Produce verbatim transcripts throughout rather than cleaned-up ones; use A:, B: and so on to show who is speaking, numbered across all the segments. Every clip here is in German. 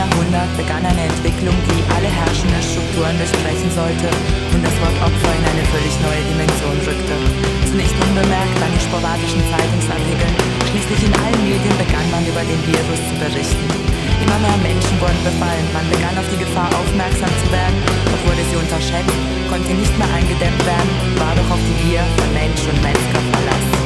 A: Jahrhundert begann eine Entwicklung, die alle herrschenden Strukturen durchbrechen sollte und das Wort Opfer in eine völlig neue Dimension rückte. Zunächst unbemerkt an den sporadischen Zeitungsartikeln, schließlich in allen Medien begann man über den Virus zu berichten. Immer mehr Menschen wurden befallen, man begann auf die Gefahr aufmerksam zu werden, doch wurde sie unterschätzt, konnte nicht mehr eingedämmt werden, war doch auf die Gier von Mensch und Metzger verlassen.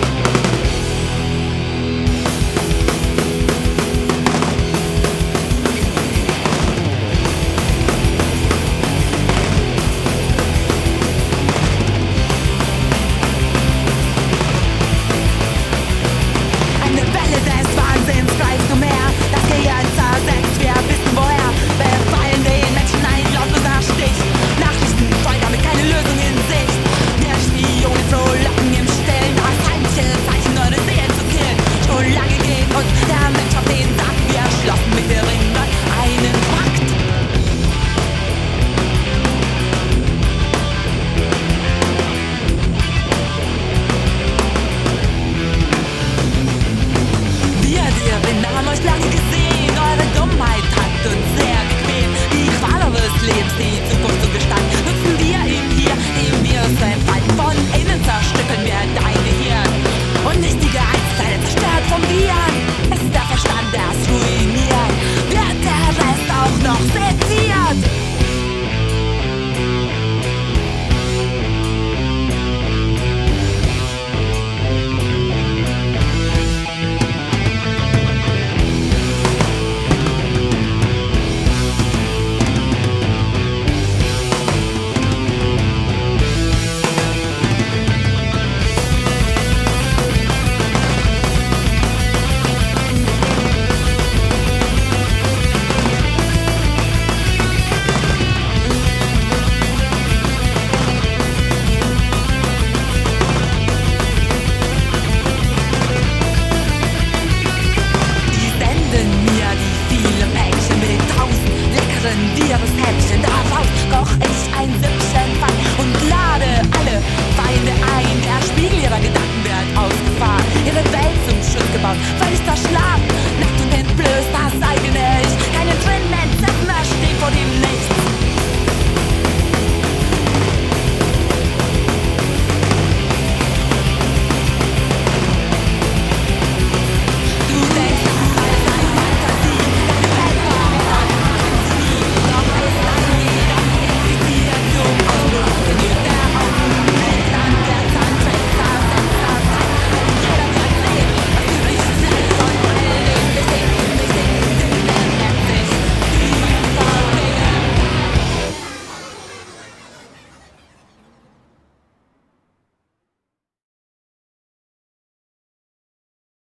B: Virushäppchen darauf, koch ich ein